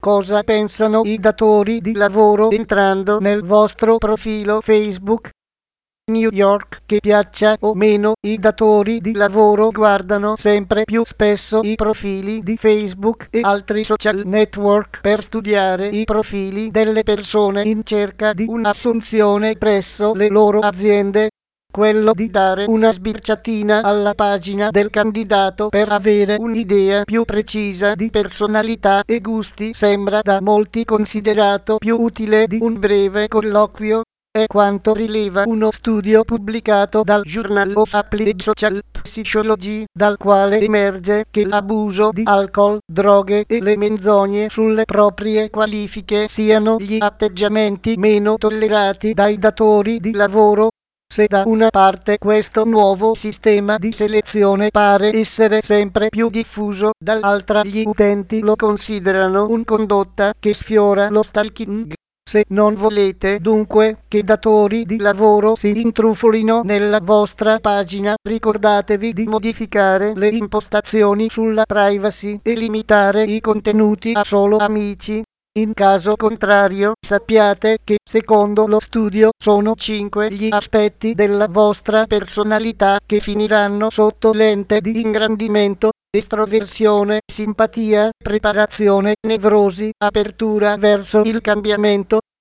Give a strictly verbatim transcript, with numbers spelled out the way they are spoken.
cosa pensano i datori di lavoro entrando nel vostro profilo Facebook. New York, che piaccia o meno, i datori di lavoro guardano sempre più spesso i profili di Facebook e altri social network per studiare i profili delle persone in cerca di un'assunzione presso le loro aziende. Quello di dare una sbirciatina alla pagina del candidato per avere un'idea più precisa di personalità e gusti sembra da molti considerato più utile di un breve colloquio. È quanto rileva uno studio pubblicato dal Journal of Applied Social Psychology, dal quale emerge che l'abuso di alcol, droghe e le menzogne sulle proprie qualifiche siano gli atteggiamenti meno tollerati dai datori di lavoro. Se da una parte questo nuovo sistema di selezione pare essere sempre più diffuso, dall'altra gli utenti lo considerano una condotta che sfiora lo stalking. Se non volete dunque che datori di lavoro si intrufolino nella vostra pagina, ricordatevi di modificare le impostazioni sulla privacy e limitare i contenuti a solo amici. In caso contrario, sappiate che, secondo lo studio, sono cinque gli aspetti della vostra personalità che finiranno sotto lente di ingrandimento: estroversione, simpatia, preparazione, nevrosi, apertura verso il cambiamento,